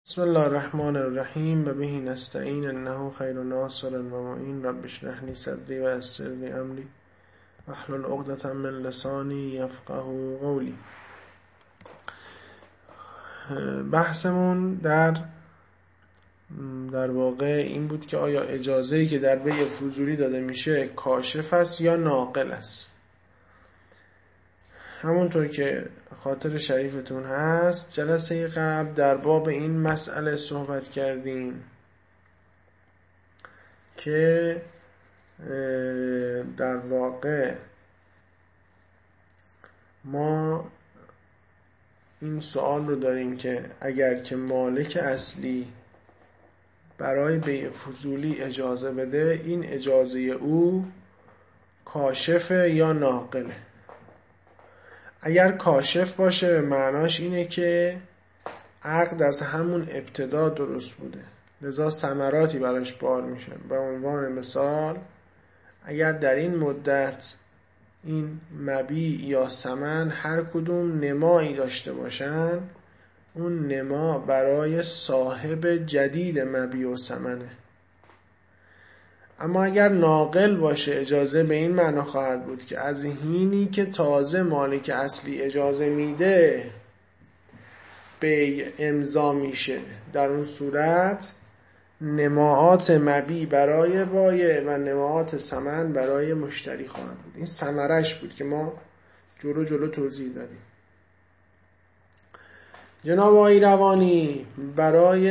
بسم الله الرحمن الرحیم و به نستعین انه خیر ناصر و معین. رب اشرح لی صدری و یسر لی امری واحلل عقدة من لسانی یفقهوا قولی. بحثمون در واقع این بود که آیا اجازه‌ای که در بیع فضولی داده میشه کاشف است یا ناقل است. همونطور که خاطر شریفتون هست جلسه قبل در باب این مسئله صحبت کردیم که در واقع ما این سوال رو داریم که اگر که مالک اصلی برای بیع فضولی اجازه بده، این اجازه او کاشفه یا ناقله. اگر کاشف باشه به معناش اینه که عقد از همون ابتدا درست بوده، لذا ثمراتی براش بار میشه. به عنوان مثال اگر در این مدت این مبیع یا ثمن هر کدوم نمایی داشته باشن، اون نما برای صاحب جدید مبیع و ثمنه. اما اگر ناقل باشه اجازه به این معنا خواهد بود که از حینی که تازه مالک اصلی اجازه میده بیع امضا میشه، در اون صورت نماهات مبیع برای بایع و نماهات ثمن برای مشتری خواهد بود. این ثمرش بود که ما جلو توضیح دادیم. جناب آقای روانی برای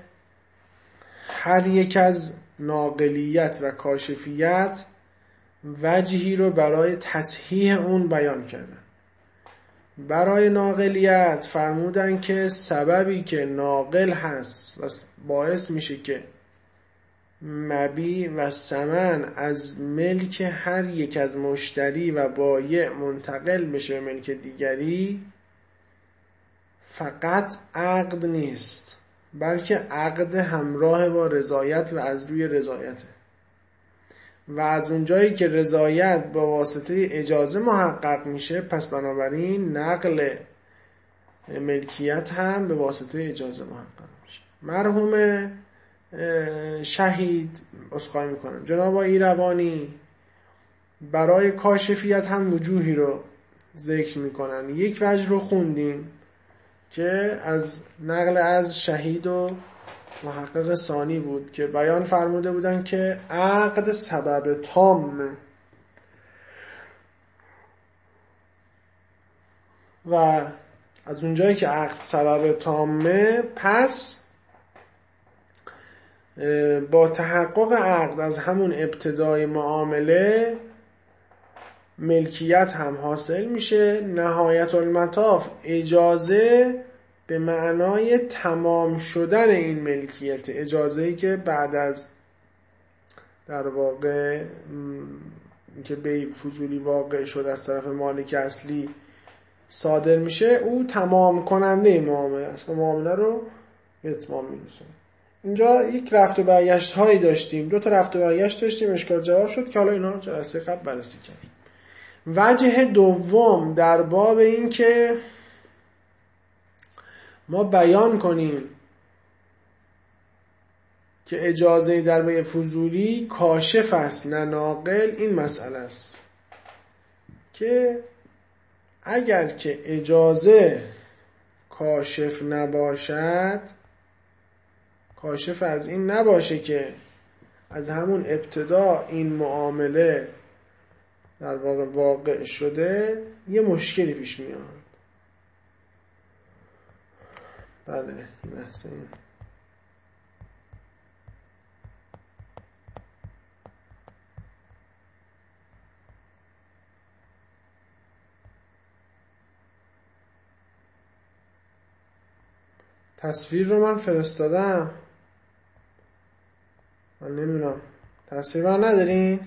هر یک از ناقلیت و کاشفیت وجهی رو برای تصحیح اون بیان کردن. برای ناقلیت فرمودن که سببی که ناقل هست و باعث میشه که مبیع و ثمن از ملک هر یک از مشتری و بایع منتقل بشه به ملک دیگری، فقط عقد نیست بلکه عقد همراه با رضایت و از روی رضایته. و از اونجایی که رضایت با واسطه اجازه محقق میشه، پس بنابراین نقل ملکیت هم به واسطه اجازه محقق میشه. مرحوم شهید عذرخواهی میکنم جناب آقای روانی برای کاشفیت هم وجوهی رو ذکر میکنن. یک وجه رو خوندیم که از نقل از شهید و محقق ثانی بود که بیان فرموده بودن که عقد سبب تامه و از اونجایی که عقد سبب تامه، پس با تحقق عقد از همون ابتدای معامله ملکیت هم حاصل میشه. نهایت المطاف اجازه به معنای تمام شدن این ملکیت، اجازه‌ای که بعد از در واقع که بیع فضولی واقع شد از طرف مالک اصلی صادر میشه، او تمام کننده معامله است و معامله رو به اتمام میرسونه. اینجا یک رفت و برگشت هایی داشتیم، 2 تا رفت و برگشت داشتیم، اشکال جواب شد که حالا اینا جلسه قبل بررسی کردیم. وجه دوم در باب این که ما بیان کنیم که اجازه در بیع فضولی کاشف است نه ناقل، این مسئله است که اگر که اجازه کاشف نباشد، کاشف از این نباشه که از همون ابتدا این معامله در واقع شده، یه مشکلی پیش میاد. بله این بحثه این. تصویر رو من فرستادم، من نمیدونم تصویر من ندارین؟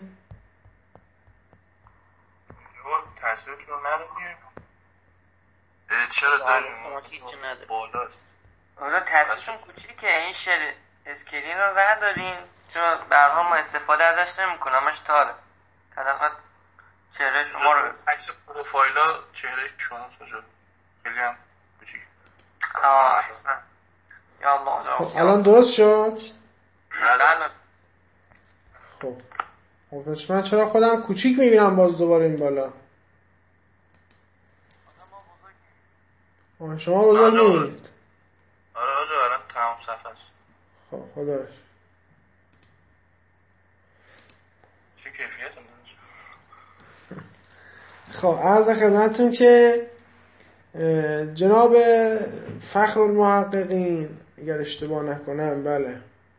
تصویر رو نداریم. چرا داریم؟ هیچی نداریم بالاست. حالا تصویرشون کوچیکه، این اسکرین رو وردارین چون برها ما استفاده ازش نمی‌کنمش تاره. طرفت چهره شما رو عکس پروفایلا چهره شما سجاد خیلی هم کوچیک. احسن. یا الله خب الان درست شد؟ بله. خب من چرا خودم کوچیک میبینم باز دوباره این بالا؟ شما بزرگ میبینید؟ آره آجا الان تمام صفحه است. خب خدا رش چه کیفیت هم خب عرض خدمتتون که جناب فخر المحققین اگر اشتباه نکنم، بله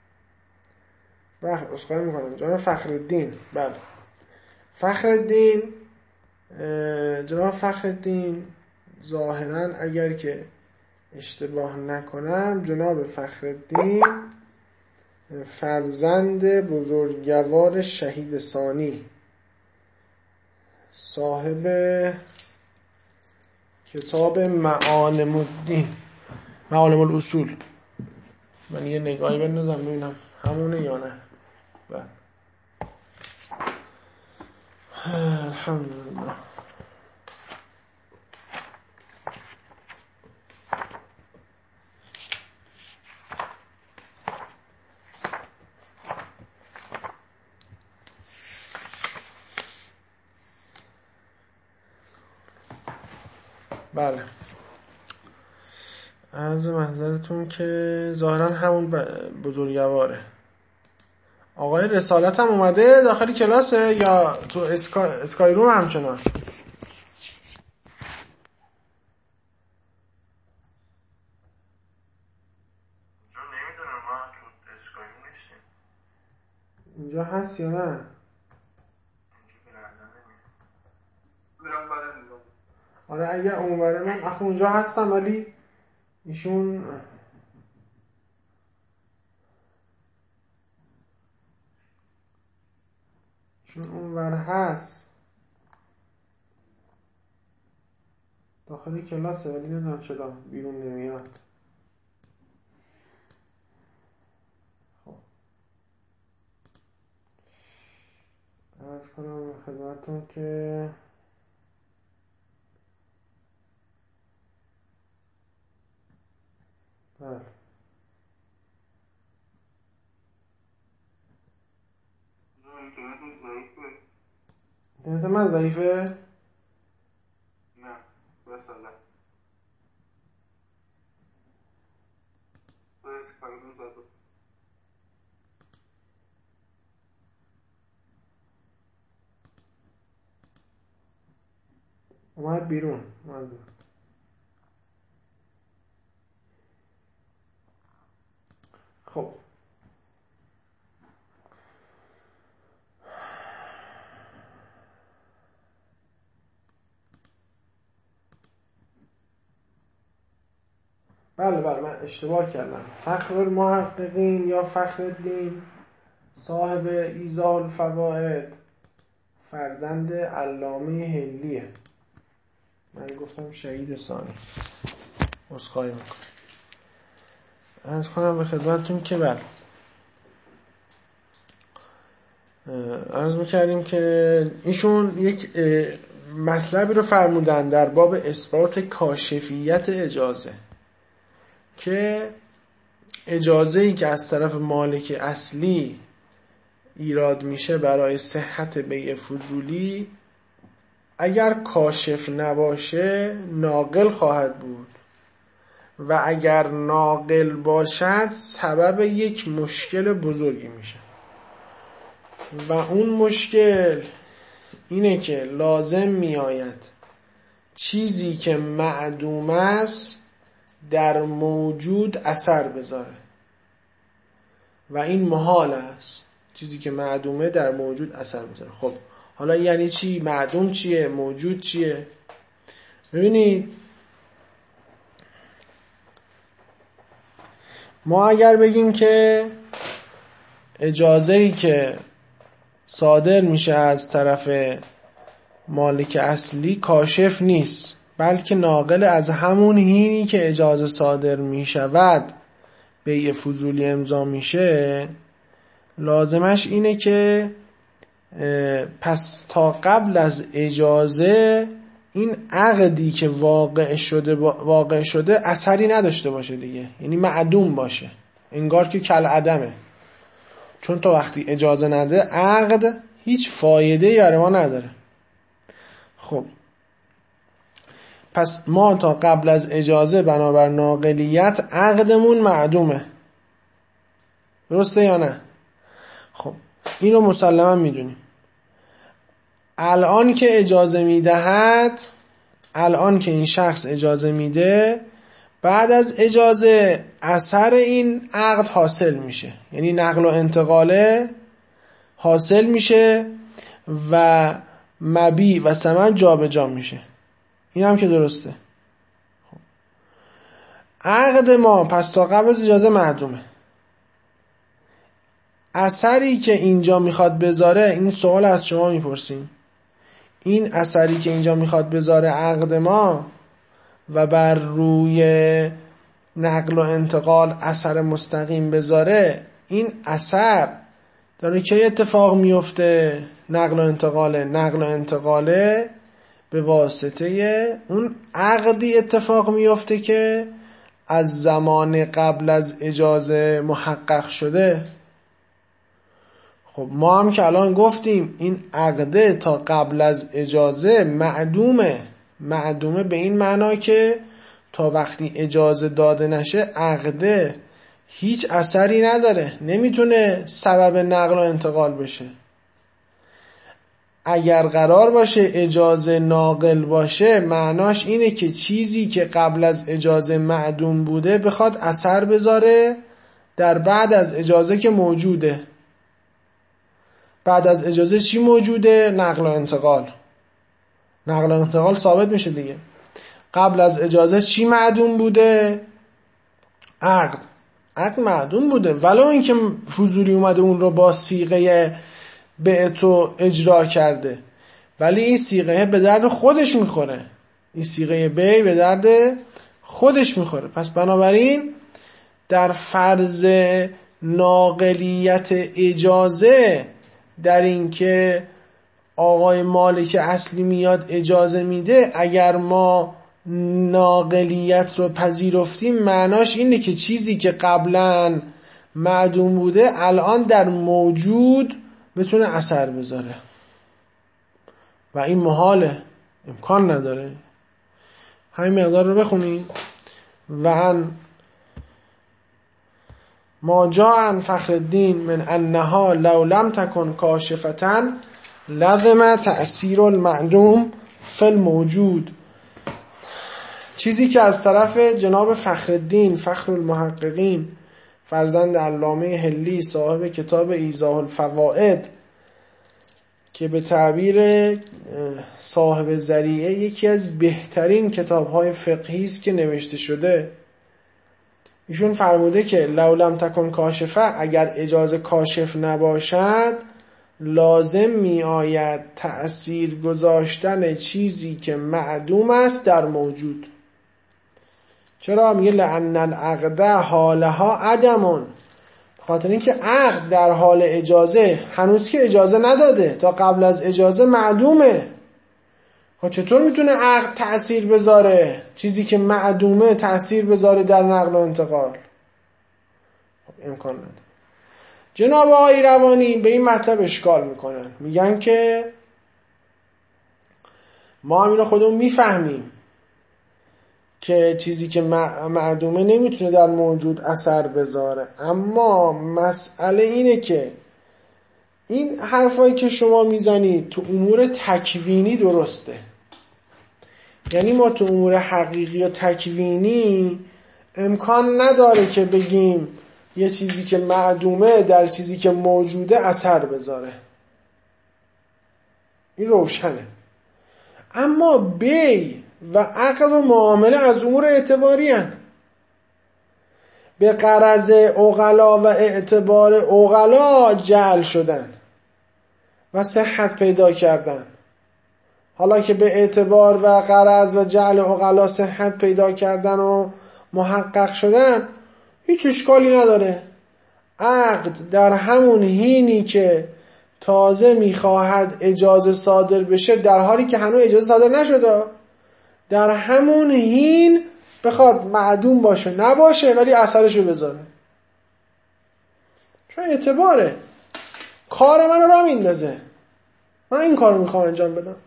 اسخای میکنم، جناب فخرالدین، بله فخرالدین، جناب فخرالدین ظاهرا اگر که اشتباه نکنم جناب فخرالدین فرزند بزرگوار شهید ثانی صاحب کتاب معالم الاصول، من یه نگاهی بندازم ببینم همونه یا نه. بله الحمدلله. بله عرض محضرتون که ظاهرا همون بزرگواره. آقای رسالت هم اومده داخل کلاسه یا تو اسکای روم همچنان؟ اینجا نمیدونم، ما تو اسکای روم نیستیم. اینجا هست یا نه؟ اینجا برم برای نگاه. آره اگر اونوره من آخه اونجا هستم ولی ایشون اونور هست داخل کلاسه ولی نمیدونم چرا بیرون نمیاد. خب عرض کنم خدمتتون که بله اینترنت من ضعیفه؟ نه بس الله بس کاری رو زد اومد بیرون. خب بله من اشتباه کردم. فخر المحققین یا فخرالدین صاحب ایضاح الفوائد فرزند علامه هلیه. من گفتم شهید ثانی، عذرخواهی میکنم. عرض کنم به خدمتتون که بله عرض میکردیم که ایشون یک مطلبی رو فرمودن در باب اثبات کاشفیت اجازه که اجازه‌ای که از طرف مالک اصلی ایراد میشه برای صحت بیع فضولی اگر کاشف نباشه ناقل خواهد بود و اگر ناقل باشد سبب یک مشکل بزرگی میشه و اون مشکل اینه که لازم میآید چیزی که معدوم است در موجود اثر بذاره و این محال است. چیزی که معدومه در موجود اثر بذاره. خب حالا یعنی چی؟ معدوم چیه؟ موجود چیه؟ ببینید ما اگر بگیم که اجازه‌ای که صادر میشه از طرف مالک اصلی کاشف نیست بلکه ناقل از همون حینی که اجازه صادر میشود بیع فضولی امضا میشه، لازمش اینه که پس تا قبل از اجازه این عقدی که واقع شده اثری نداشته باشه دیگه، یعنی معدوم باشه، انگار که کالعدمه. چون تا وقتی اجازه نده عقد هیچ فایده‌ای برای ما نداره. خب پس ما تا قبل از اجازه بنابر ناقلیت عقدمون معدومه، درسته یا نه؟ خب اینو مسلما میدونیم. الان که اجازه میدهد، الان که این شخص اجازه میده، بعد از اجازه اثر این عقد حاصل میشه، یعنی نقل و انتقاله حاصل میشه و مبیع و ثمن جابجا میشه. این هم که درسته. خب. عقد ما پس تا قبل از اجازه معدومه. اثری که اینجا میخواد بذاره، این سوال از شما میپرسیم، این اثری که اینجا میخواد بذاره عقد ما و بر روی نقل و انتقال اثر مستقیم بذاره، این اثر داره که اتفاق میفته؟ نقل و انتقاله به واسطه اون عقدی اتفاق میفته که از زمان قبل از اجازه محقق شده. خب ما هم که الان گفتیم این عقده تا قبل از اجازه معدومه به این معنا که تا وقتی اجازه داده نشه عقده هیچ اثری نداره، نمیتونه سبب نقل و انتقال بشه. اگر قرار باشه اجازه ناقل باشه، معناش اینه که چیزی که قبل از اجازه معدوم بوده بخواد اثر بذاره در بعد از اجازه که موجوده. بعد از اجازه چی موجوده؟ نقل و انتقال. نقل و انتقال ثابت میشه دیگه. قبل از اجازه چی معدوم بوده؟ عقد معدوم بوده، ولو اینکه فضولی اومده اون رو با صیغه بعتو اجرا کرده، ولی این صیغه به درد خودش میخوره. این صیغه بیع به درد خودش میخوره. پس بنابراین در فرض ناقلیت اجازه، در این که آقای مالک اصلی میاد اجازه میده، اگر ما ناقلیت رو پذیرفتیم، معناش اینه که چیزی که قبلا معدوم بوده الان در موجود بتونه اثر بذاره و این محاله، امکان نداره. همین مقدار رو بخونیم. و ما جاء عن فخر الدین من انها لو لم تكن کاشفة لزم تأثیر المعدوم فی الموجود. چیزی که از طرف جناب فخرالدین فخر المحققین فرزند علامه حلی صاحب کتاب ایضاح الفوائد، که به تعبیر صاحب ذریعه یکی از بهترین کتاب‌های فقهی است که نوشته شده، ایشون فرموده که لو لم تکن کاشفه، اگر اجازه کاشف نباشد لازم می آید تأثیر گذاشتن چیزی که معدوم است در موجود. چرا؟ میگه لأن العقد حالها عدمون، خاطر اینکه عقد در حال اجازه هنوز که اجازه نداده، تا قبل از اجازه معدومه. خب چطور میتونه عقد تأثیر بذاره؟ چیزی که معدومه تأثیر بذاره در نقل و انتقال؟ خب امکان نداره. جناب آقای روانی به این مطلب اشکال میکنن، میگن که ما همین رو خودمون میفهمیم که چیزی که معدومه نمیتونه در موجود اثر بذاره، اما مسئله اینه که این حرفایی که شما میزنید تو امور تکوینی درسته. یعنی ما تو امور حقیقی و تکوینی امکان نداره که بگیم یه چیزی که معدومه در چیزی که موجوده اثر بذاره. این روشنه. اما بیع و عقد و معامله از امور اعتباری هن. به غرض عقلا و اعتبار عقلا جعل شدن و صحت پیدا کردن. حالا که به اعتبار و غرض و جعل عقلا صحت پیدا کردن و محقق شدن، هیچ اشکالی نداره. عقد در همون حینی که تازه میخواهد اجازه صادر بشه، در حالی که هنوز اجازه صادر نشده، در همون حین بخواد معدوم باشه نباشه ولی اثرشو بذاره. چون اعتباره، کار من رو راه میندازه، من این کار رو میخوام انجام بدم.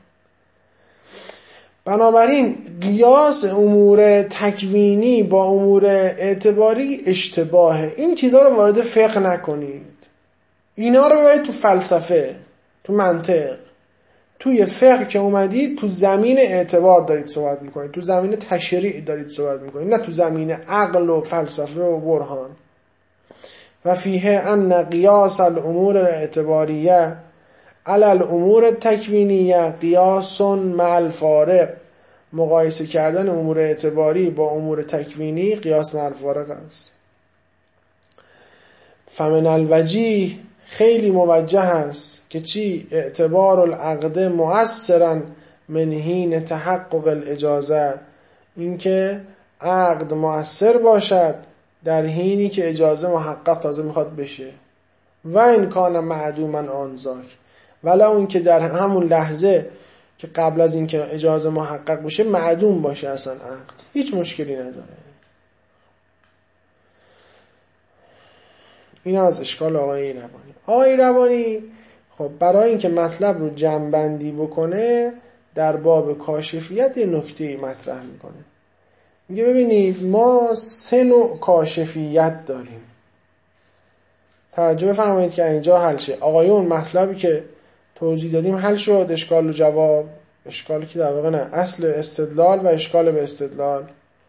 بنابراین قیاس امور تکوینی با امور اعتباری اشتباهه. این چیزها رو وارد فقه نکنید، اینا رو ببرید تو فلسفه، تو منطق. توی فقه که اومدید تو زمین اعتبار دارید صحبت میکنید، تو زمین تشریع دارید صحبت میکنید، نه تو زمین عقل و فلسفه و برهان. و فیه ان قیاس الامور الاعتباریه علی الامور التکوینیه قیاس مع الفارق. مقایسه کردن امور اعتباری با امور تکوینی قیاس مع الفارق است. فمن الوجیه، خیلی موجه است که چی؟ اعتبار العقد مؤثرا من حین تحقق الاجازه، اینکه عقد مؤثر باشد در حینی که اجازه محقق تازه میخواد بشه. و این کان معدوما آنذاک، ولا اون که در همون لحظه که قبل از اینکه اجازه محقق بشه معدوم باشه اصلا عقد، هیچ مشکلی نداره. این از اشکال آقای روانی. آقای روانی خب برای اینکه مطلب رو جمع‌بندی بکنه در باب کاشفیت یه نکته مطرح میکنه. میگه ببینید ما 3 نوع کاشفیت داریم. توجه بفرمایید که اینجا حل شه. آقایون مطلبی که توضیح دادیم حل شد، اشکال و جواب. اشکالی که در واقع نه، اصل استدلال و اشکال به استدلال.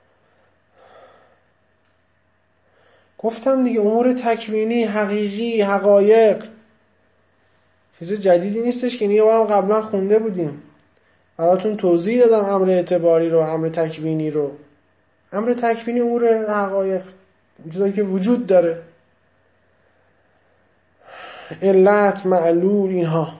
گفتم دیگه امور تکوینی، حقیقی، حقایق چیز جدیدی نیستش که یه بارم قبلا خونده بودیم. براتون توضیح دادم امر اعتباری رو، امر تکوینی رو. امر تکوینی امور حقایق، چیزایی که وجود داره، علت، معلول، اینها.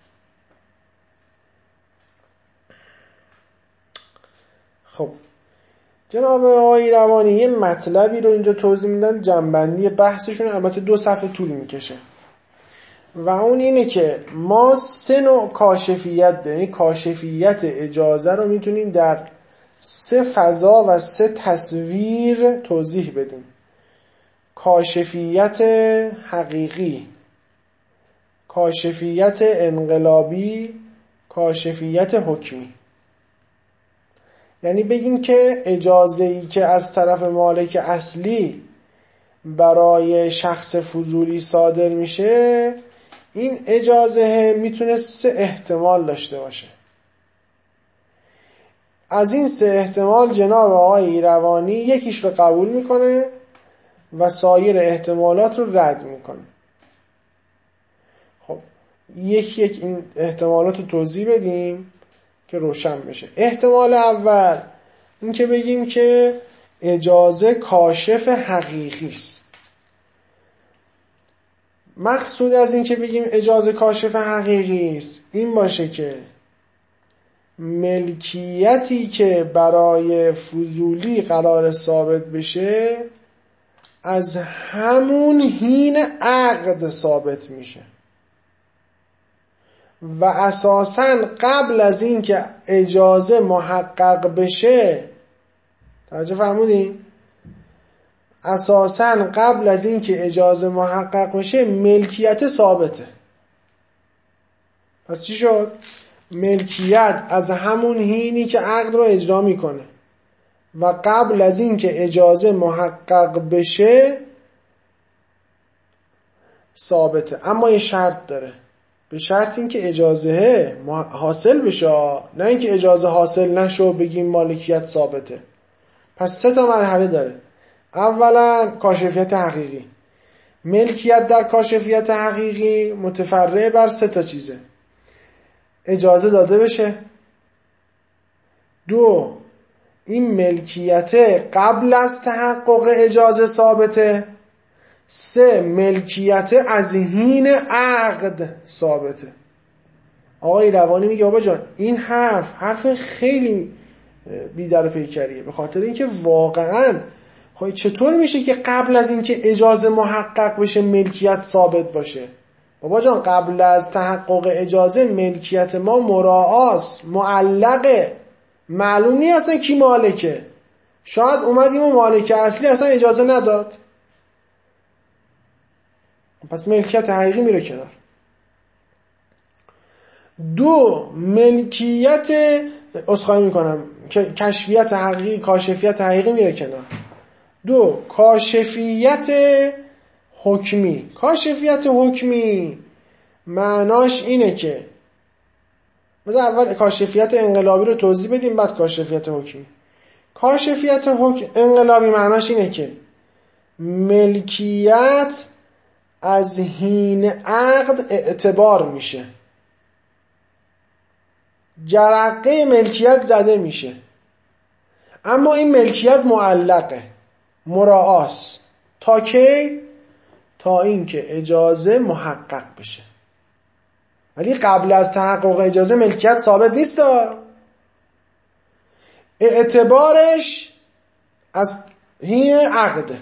خب جناب آقای روانی یه مطلبی رو اینجا توضیح میدن، جنبندی بحثشون البته 2 صفحه طول میکشه و اون اینه که ما 3 نوع کاشفیت داریم. کاشفیت اجازه رو میتونیم در 3 فضا و 3 تصویر توضیح بدیم. کاشفیت حقیقی، کاشفیت انقلابی، کاشفیت حکمی. یعنی بگیم که اجازه‌ای که از طرف مالک اصلی برای شخص فضولی صادر میشه، این اجازه میتونه 3 احتمال داشته باشه. از این 3 احتمال جناب آقای ایروانی یکیش رو قبول میکنه و سایر احتمالات رو رد میکنه. خب یک این احتمالات رو توضیح بدیم که روشن بشه. احتمال اول این که بگیم که اجازه کاشف حقیقی است. مقصود از این که بگیم اجازه کاشف حقیقی است این باشه که ملکیتی که برای فضولی قرار ثابت بشه از همون حین عقد ثابت میشه و اساساً قبل از این که اجازه محقق بشه، توجه فرمودین؟ اساساً قبل از این که اجازه محقق بشه ملکیت ثابته. پس چی شد؟ ملکیت از همون حینی که عقد رو اجرا میکنه و قبل از این که اجازه محقق بشه ثابته. اما یه شرط داره، به شرط این که اجازه حاصل بشه، نه اینکه اجازه حاصل نشه بگیم مالکیت ثابته. پس 3 تا مرحله داره. اولا کاشفیت حقیقی. ملکیت در کاشفیت حقیقی متفرع بر 3 تا چیزه. اجازه داده بشه. 2 این ملکیت قبل از تحقق اجازه ثابته. 3 ملکیت از حین عقد ثابته. آقای روانی میگه بابا جان این حرف خیلی بی‌در و پیکریه، به خاطر اینکه واقعا چطور میشه که قبل از اینکه اجازه محقق بشه ملکیت ثابت باشه؟ بابا جان قبل از تحقق اجازه ملکیت ما مراعاست، معلقه، معلوم نیست اصلا کی مالکه. شاید اومدیم و مالک اصلی اصلا اجازه نداد، پس ملکیت حقیقی میره کنار. دو، ملکیت اسخای میکنم کشفیت حقیقی، کاشفیت حقیقی میره کنار. دو، کاشفیت حکمی. کاشفیت حکمی معناش اینه که مثلا اول کاشفیت انقلابی رو توضیح بدیم، بعد کاشفیت حکمی. کاشفیت انقلابی معناش اینه که ملکیت از حین عقد اعتبار میشه، جرقه ملکیت زده میشه، اما این ملکیت معلقه، مراعاست. تا کی؟ تا اینکه اجازه محقق بشه. ولی قبل از تحقق اجازه ملکیت ثابت نیست. اعتبارش از حین عقد،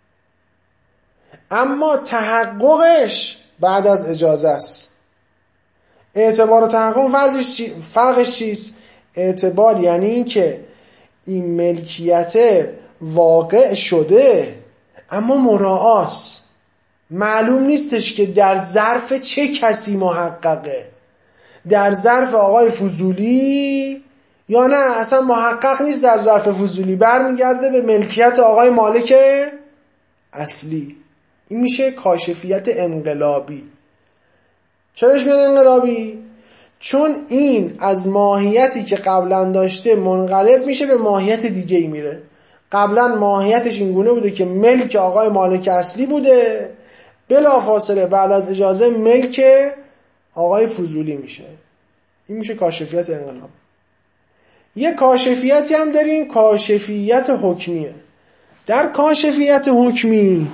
اما تحققش بعد از اجازه است. اعتبار و تحقق فرقش چیست؟ اعتبار یعنی این که این ملکیت واقع شده اما مراعاست، معلوم نیستش که در ظرف چه کسی محققه، در ظرف آقای فضولی یا نه اصلا محقق نیست در ظرف فضولی، برمیگرده به ملکیت آقای مالک اصلی. این میشه کاشفیت انقلابی. چراش میگن انقلابی؟ چون این از ماهیتی که قبلا داشته منقلب میشه به ماهیت دیگه ای میره. قبلا ماهیتش اینگونه بوده که ملک آقای مالک اصلی بوده، بلافاصله بعد از اجازه ملک آقای فضولی میشه. این میشه کاشفیت انقلاب. یه کاشفیتی هم داریم، کاشفیت حکمیه. در کاشفیت حکمی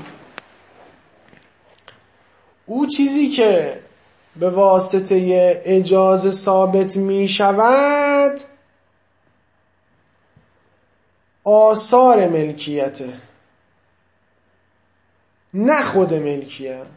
او چیزی که به واسطه اجازه ثابت می شود آثار ملکیته، نه خود ملکیت.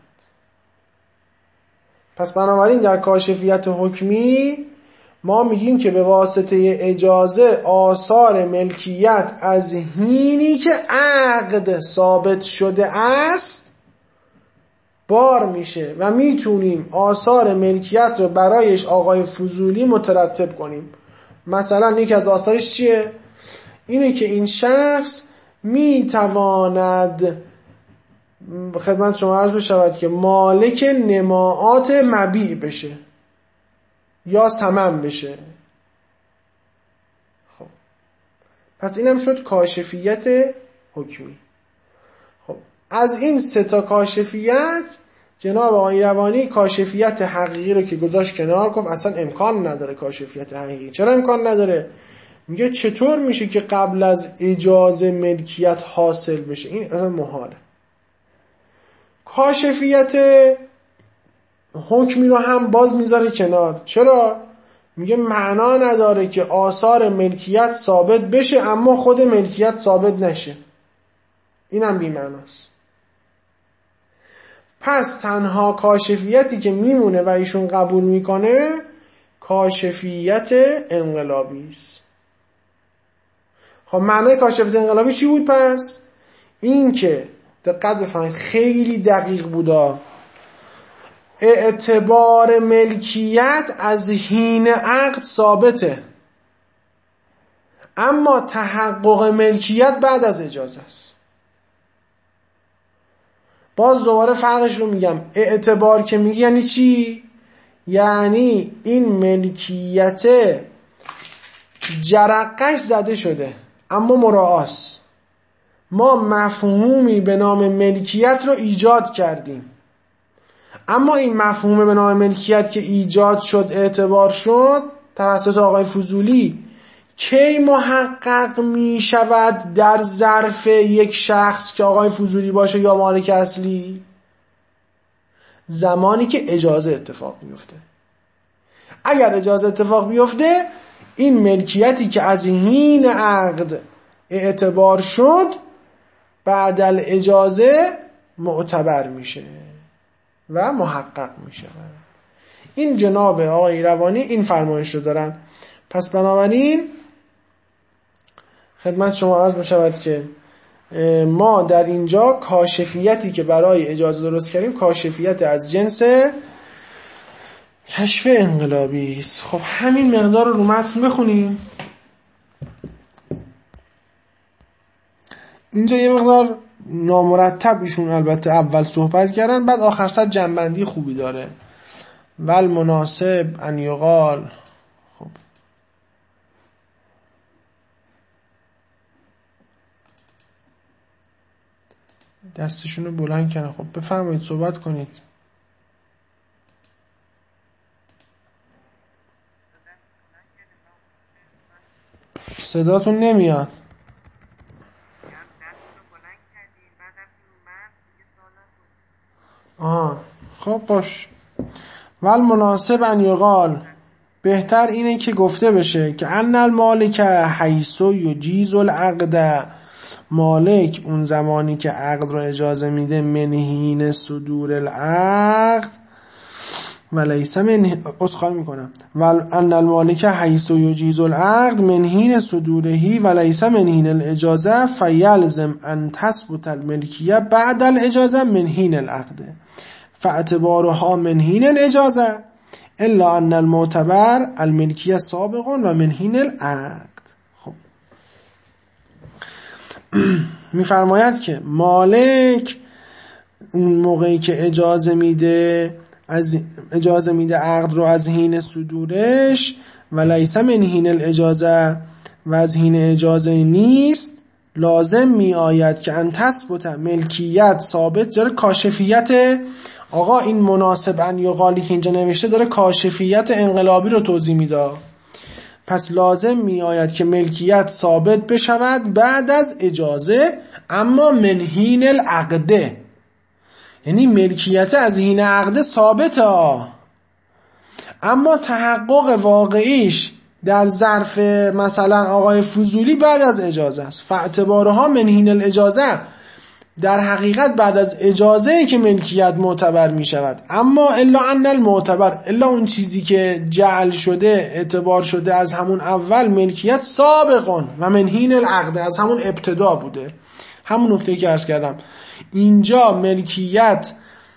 پس بنابراین در کاشفیت حکمی ما میگیم که به واسطه اجازه آثار ملکیت از حینی که عقد ثابت شده است بار میشه و میتونیم آثار ملکیت رو برایش آقای فضولی مترتب کنیم. مثلا یکی از آثارش چیه؟ اینه که این شخص میتواند خدمت شما عرض بشود که مالک نماعات مبیع بشه یا ثمن بشه. خب پس اینم شد کاشفیت حکمی. خب از این سه تا کاشفیت جناب آقای روانی کاشفیت حقیقی رو که گذاشت کنار، گفت اصلا امکان نداره کاشفیت حقیقی. چرا امکان نداره؟ میگه چطور میشه که قبل از اجازه ملکیت حاصل بشه؟ این اصلا محاله. کاشفیت حکمی رو هم باز میذاره کنار. چرا؟ میگه معنا نداره که آثار ملکیت ثابت بشه اما خود ملکیت ثابت نشه. اینم بی معناست. پس تنها کاشفیتی که میمونه و ایشون قبول میکنه کاشفیت انقلابی است. خب معنای کاشفیت انقلابی چی بود پس؟ این که دقت بفرمایید خیلی دقیق بودا، اعتبار ملکیت از حین عقد ثابته اما تحقق ملکیت بعد از اجازه است. باز دوباره فرقش رو میگم. اعتبار که میگی یعنی چی؟ یعنی این ملکیت جرقش زده شده اما مراعاست. ما مفهومی به نام ملکیت رو ایجاد کردیم اما این مفهوم به نام ملکیت که ایجاد شد اعتبار شد توسط آقای فضولی کی محقق می شود در ظرف یک شخص که آقای فضولی باشه یا مالک اصلی؟ زمانی که اجازه اتفاق بیفته. اگر اجازه اتفاق بیفته این ملکیتی که از حین عقد اعتبار شد بعد اجازه معتبر میشه و محقق میشه. این جناب آقای روانی این فرمایش رو دارن. پس بنابراین خدمت شما عرض بشود که ما در اینجا کاشفیتی که برای اجازه درست کردیم کاشفیت از جنس کشف انقلابی است. خب همین مقدار رو متن بخونیم. اینجا یه مقدار نامرتب ایشون البته اول صحبت کردن، بعد آخر سر جنبندی خوبی داره. ول مناسب ان یقال. خب دستشونو بلند کنه. خب بفرمایید صحبت کنید. صداتون نمیاد. خب باش. ول مناسب ان یقال، بهتر اینه که گفته بشه که ان المالک حیث یجیز العقد، مالک اون زمانی که عقد رو اجازه میده من حین صدور العقد ولیس من اسخای میکنم ان المالک حیث یجیز العقد من حین صدوره ولیس من حین الاجازه فیلزم ان تثبت الملکیه بعد الاجازه من حین العقد فاعتبارها من حین الاجازه الا ان المعتبر الملکیه سابق و من حین العقد. خب میفرماید که مالک اون موقعی که اجازه میده عقد رو از حین صدورش و لیس من حین الاجازه و از حین اجازه نیست، لازم می آید که ان تثبت ملکیت ثابت. داره کاشفیت، آقا این مناسب ان یقالی که اینجا نوشته داره کاشفیت انقلابی رو توضیح میده. پس لازم می آید که ملکیت ثابت بشود بعد از اجازه، اما من حین العقده، یعنی ملکیت از حین عقده ثابته، اما تحقق واقعیش در ظرف مثلا آقای فضولی بعد از اجازه است. فاعتبارها من حین الاجازه، در حقیقت بعد از اجازه که ملکیت معتبر می شود. اما الا ان المعتبر، الا اون چیزی که جعل شده اعتبار شده از همون اول ملکیت سابقون و من حین العقد، از همون ابتدا بوده. همون نکته که عرض کردم اینجا ملکیت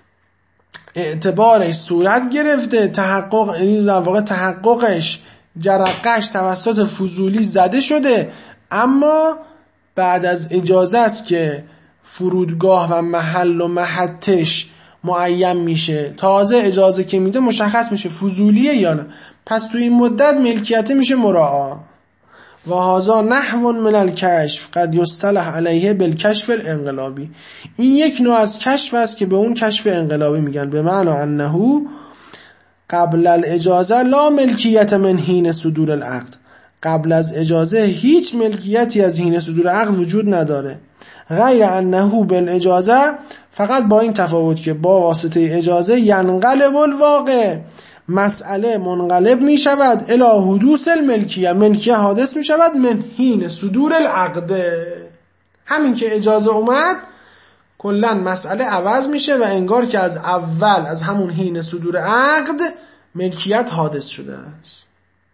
اعتبارش صورت گرفته، تحقق، یعنی در واقع تحققش جرقش توسط فضولی زده شده، اما بعد از اجازه است که فرودگاه و محل و محطش معین میشه. تازه اجازه که میده مشخص میشه فضولیه یا نه. پس تو این مدت ملکیت میشه مراعا. و هذا نحو من الکشف قد یصطلح علیه بالکشف الانقلابی. این یک نوع از کشف است که به اون کشف انقلابی میگن، به معنی انه قبل الاجازه لا ملکیت من حین صدور العقد، قبل از اجازه هیچ ملکیتی از حین صدور عقد وجود نداره. غیر انه بالاجازه، فقط با این تفاوت که با واسطه اجازه ینقلب الواقع، مسئله منقلب می شود الی حدوث الملکیه، ملکیه حادث می شود من حین صدور العقد. همین که اجازه اومد کلا مسئله عوض میشه و انگار که از اول، از همون حین صدور عقد ملکیت حادث شده است.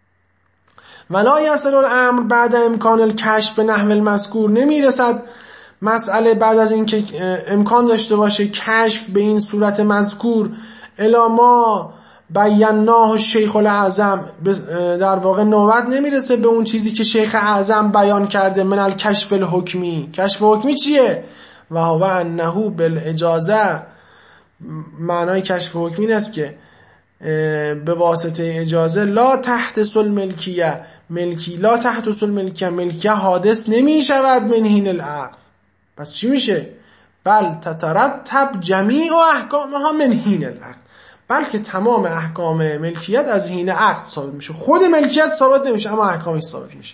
ولا یصل الامر بعد امکان الکشف به نحو المذکور، نمیرسد مسئله بعد از اینکه امکان داشته باشه کشف به این صورت مذکور الا ما بیناه شیخ الاعظم، در واقع نوبت نمیرسه به اون چیزی که شیخ اعظم بیان کرده من الکشف الحکمی. کشف حکمی چیه؟ و هو انه بالاجازه، معنای کشف حکمی این است که به واسطه اجازه لا تحدث الملکیه، لا تحدث الملکیه، ملکیه حادث نمی شود من حین العقد. پس چی میشه؟ بل تترتب جمیع احکامها من حین العقد، بلکه تمام احکام ملکیت از حین عقد ثابت میشه. خود ملکیت ثابت نمیشه اما احکامش ثابت میشه.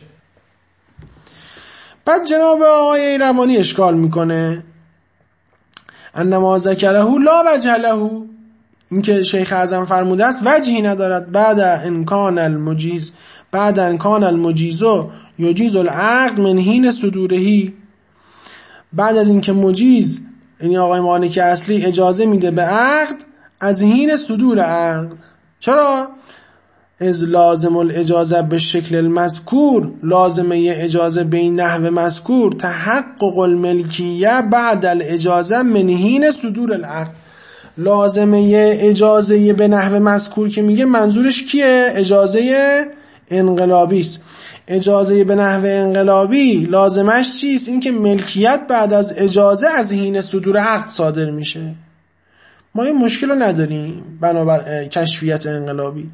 بعد جناب آقای روانی اشکال میکنه انما ذکره لا وجه له، اینکه شیخ اعظم فرموده است وجهی ندارد. بعد ان کان المجیز یجیز العقد من حین صدوره، بعد از اینکه مجیز، یعنی آقای مالک اصلی، اجازه میده به عقد از حین صدور عقد. چرا؟ از لازم الاجازه به شکل المذکور، لازمه اجازه به این نحو مذکور تحقق الملکیه بعد الاجازه من حین صدور العقد. لازمه اجازه به نحو مذکور که میگه منظورش کیه؟ اجازه انقلابی است. اجازه به نحو انقلابی لازمش چیست؟ این که ملکیت بعد از اجازه از حین صدور عقد صادر میشه. ما این مشکل رو نداریم بنابر کشفیت انقلابی.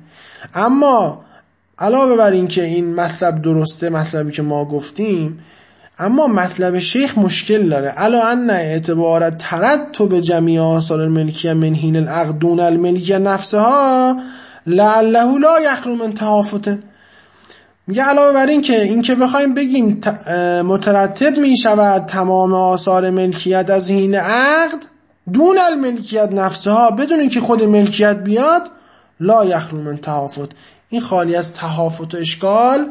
اما علاوه بر این که این مطلب درسته، مطلبی که ما گفتیم، اما مطلب شیخ مشکل داره. الا ان اعتبار ترتب جمیع آثار الملکیه من حین العقد دون الملکیه نفسها لعله لا یخلو من تهافت. میگه علاوه بر این که بخوایم بگیم مترتب می شود تمام آثار ملکیت از حین عقد دون الملکیت نفسها، بدون اینکه خود ملکیت بیاد، لا یخلو من تهافت، این خالی از تهافت و اشکال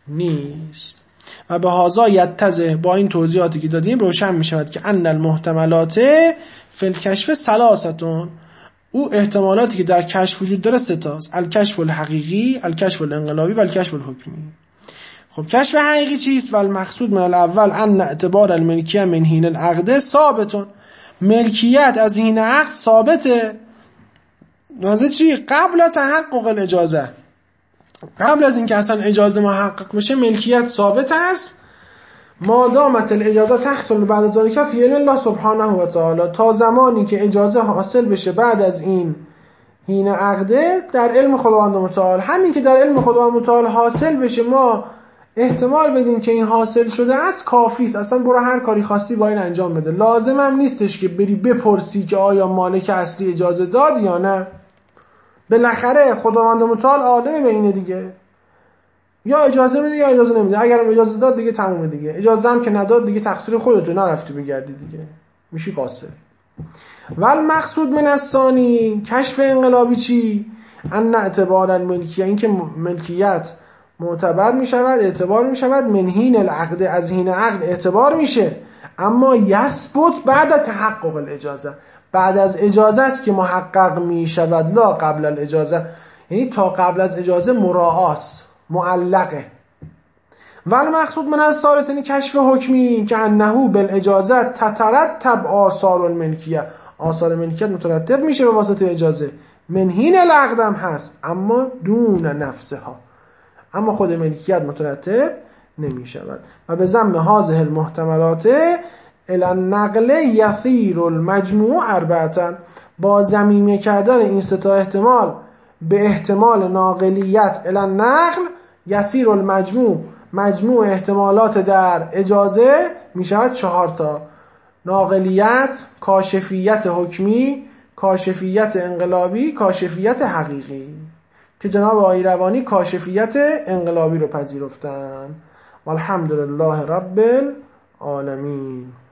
نیست. و به هذا یتضح، با این توضیحاتی که دادیم روشن می شود که ان المحتملات فی الکشف ثلاثتون، او احتمالاتی که در کشف وجود داره سه تاست: الکشف الحقیقی، الکشف الانقلابی و الکشف الحکمی. خب کشف حقیقی چیست؟ و المقصود من الاول ان اعتبار الملکیه من حین العقد ثابتون، ملکیت از حین عقد ثابته. نازه چی؟ قبل تحقق الاجازه، قبل از اینکه اصلا اجازه محقق بشه ملکیت ثابت است. ما دامت الاجازه تحصل بعد ذلك فی علم الله سبحانه و تعالی، تا زمانی که اجازه حاصل بشه بعد از این حین عقده در علم خداوند متعال. همین که در علم خداوند متعال حاصل بشه ما احتمال بدیم که این حاصل شده است کافی است. اصلا برو هر کاری خواستی با این انجام بده، لازم هم نیستش که بری بپرسی که آیا مالک اصلی اجازه داد یا نه. بالاخره خداوند متعال عالم به اینه دیگه، یا اجازه میده یا اجازه نمیده. اگرم اجازه داد دیگه تمومه دیگه، اجازه هم که نداد دیگه تقصیر خودته، نرفتی بگردی دیگه میشی قاصر. ول مقصود من الثانی، کشف انقلابی چی؟ ان اعتبار الملکیه، این که ملکیت معتبر میشود، اعتبار میشود من حین العقد، از حین عقد اعتبار میشه، اما یثبت بعد تحقق الاجازه، بعد از اجازه است که محقق میشود، لا قبل الاجازه، یعنی تا قبل از اجازه مراعاست، معلقه. ول مقصود من الثالث، یعنی کشف حکمی که انه بالاجازه تترتب آثار الملکیه، آثار ملکیت مترتب میشه به واسطه اجازه، من حین العقد هم هست اما دون نفسها، اما خود ملکیت مترتب نمی شود. و به ضمن هذه المحتملات الی النقل یثیر المجموع اربعه، با ضمیمه کردن این سه تا احتمال به احتمال ناقلیت الی النقل یثیر المجموع، مجموع احتمالات در اجازه می شود 4 تا: ناقلیت، کاشفیت حکمی، کاشفیت انقلابی، کاشفیت حقیقی، که جناب آقای روانی کاشفیت انقلابی رو پذیرفتن. والحمدلله رب العالمین.